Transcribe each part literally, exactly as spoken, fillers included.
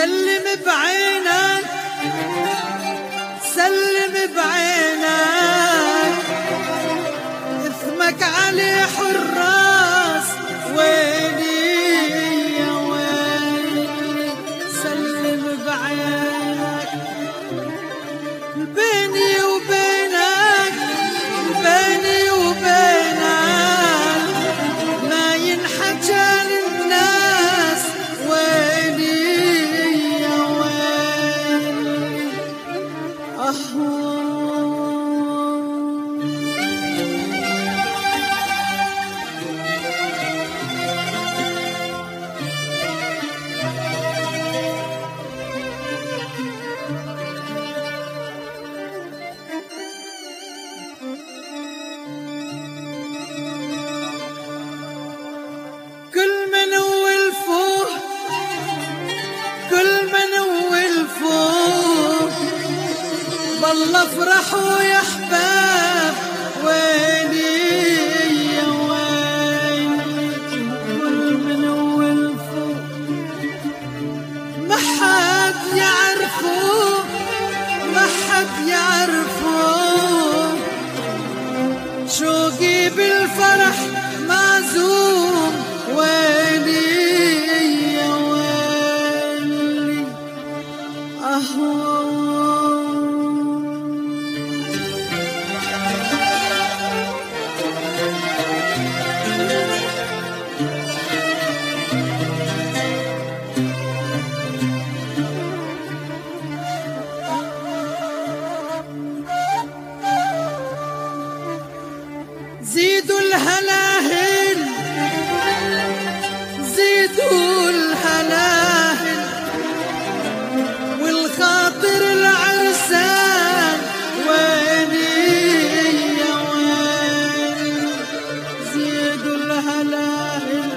سلم بعينك سلم بعينك اثمك علي حراس ويلي يا ويلي سلم بعينك بيني وبينك بيني وبينك ما ينحكى للناس ويلي يا ويلي أهو كل من ولفوه كل من ولفوه بالله افرحوا يا احباب ويلي يا ويلي كل من ولفوه ما حد يعرفوه ما حد يعرفوه شوقي بالفرح معزوم ويلي يا ويلي أهو زيدوا الهلاهل زيدوا الهلاهل والخاطر العرسان ويلي يا ويلي زيدوا الهلاهل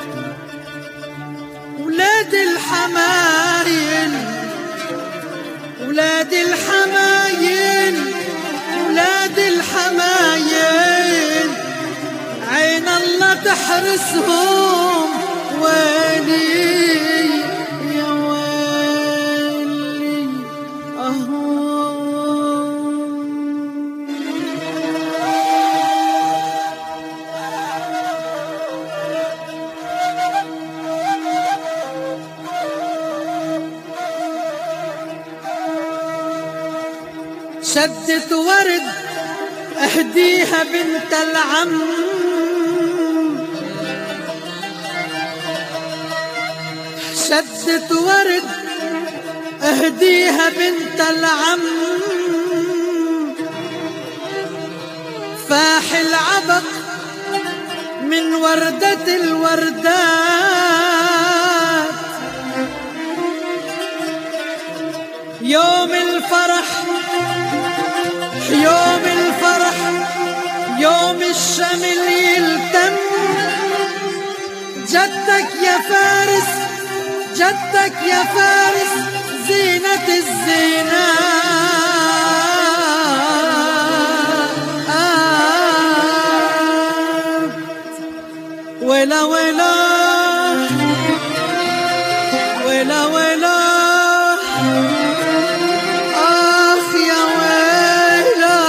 ولاد الحمايل ولاد الحمايل ولاد الحمايل عين الله تحرسهم ويلي يا ويلي أهو شدت ورد اهديها بنت العم شدت ورد اهديها بنت العم فاح العبق من وردة الوردات يوم الفرح يوم الفرح يوم الشمل يلتم جدك يا فارس جدك يا فارس زينة الزينات ولا ولا ولا ولا آخ يا ويلا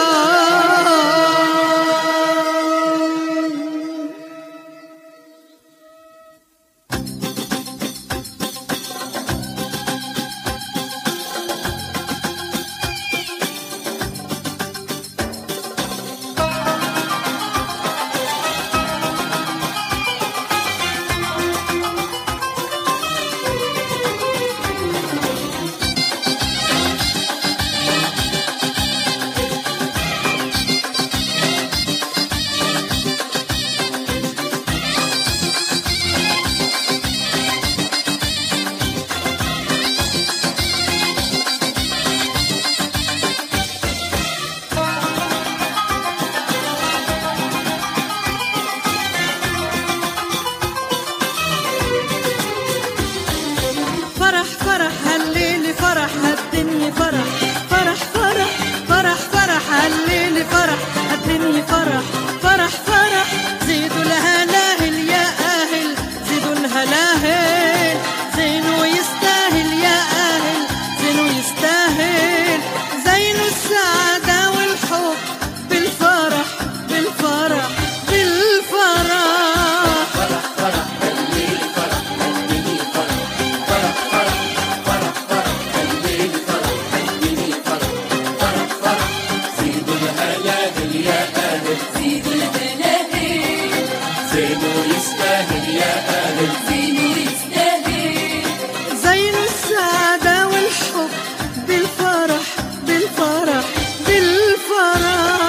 زينو يستاهل يا أهل، زينو يستاهل. زين السعادة والحب بالفرح بالفرح بالفرح.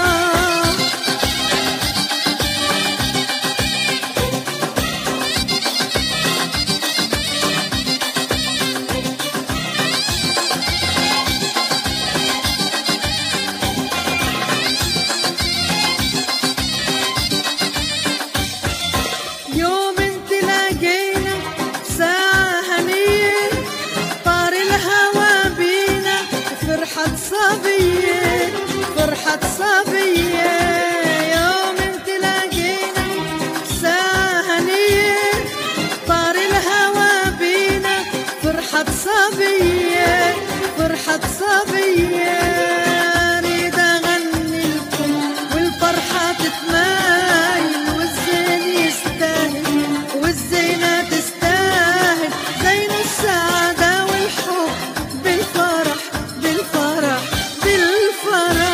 يوم انت لاقينا ساعة هنية، طار الهوى بينا فرحة صبية فرحة صبية. يوم انت لاقينا ساعة هنية، طار الهوى بينا فرحة صبية فرحة صبية. اريد اغني لكم والفرحة تتمايل، والزين يستاهل والزينة تستاهل. زين السعادة والحب بالفرح بالفرح بالفرح.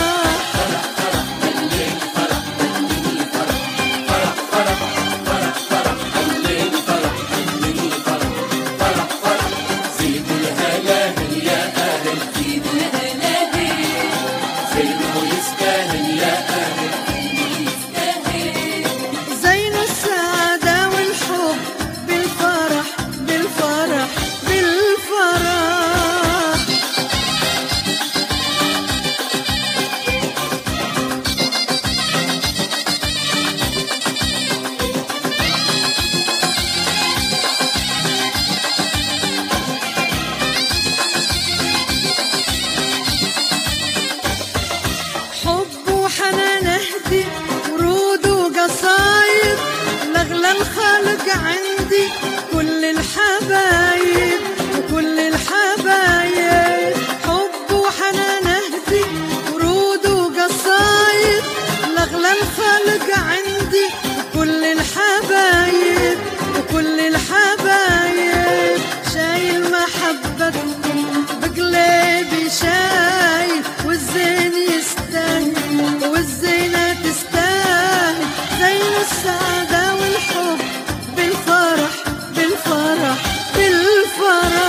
زينو الهلاهل يا أهل، زينو الهلاهل. زينو يستاهل يا أهل، يستاهل. زين السعادة والحب بالفرح بالفرح بالفرح. حب وحنان اهدي ورود وقصايد، لاغلى الخلق عندي كل الحبايب وكل الحبايب. حب وحنان اهدي ورود وقصايد، لاغلى الخلق عندي كل الحبايب وكل الحبايب. شايل محبتكم بقلبي شايل، والزين يستاهل والزينة تستاهل. زين السعادة والحب بالفرح بالفرح بالفرح.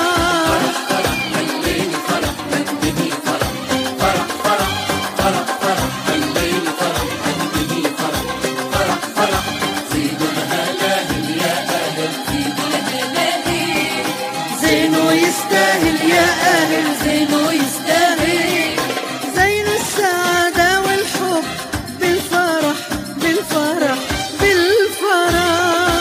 الليل فرح الدنيا فرح، فرح فرح فرح فرح الليل فرح الدنيا فرح، فرح فرح. زينو الهلاهل يا أهل، زينو الهلاهل. زينو يستاهل يا أهل، زينو يستاهل. زين السعادة والحب بالفرح بالفرح بالفرح.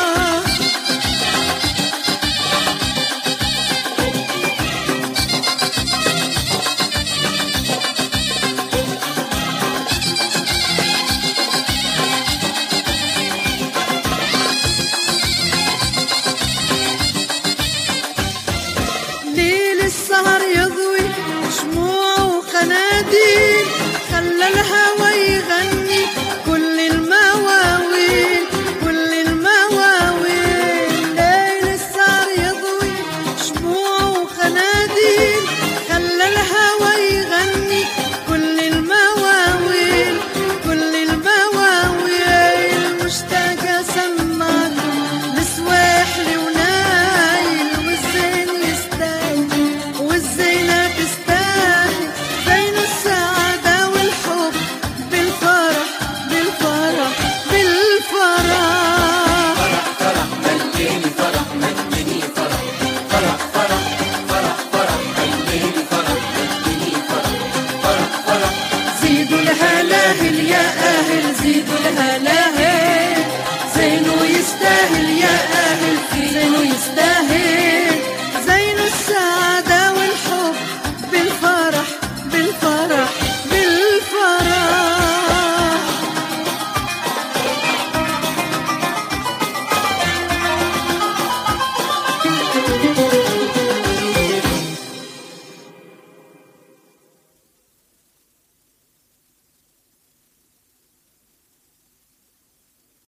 ليل السهر يضوي شموع وقناديل، خلى الهوى يغني كل المواويل كل المواويل. ليل السهر يضوي شموع وقناديل، خلى الهوى يغني كل المواويل كل المواويل. مشتاقة سماكم لسواحلي ونايل، والزين يستاهل والزينة تستاهل. زين السعادة والحب بالفرح بالفرح بالفرح. فرح الليل فرح الدنيا فرح، فرح فرح فرح فرح الليل فرح الدنيا فرح، فرح فرح. زيدوا الهلاهل يا أهل، زيدوا الهلاهل.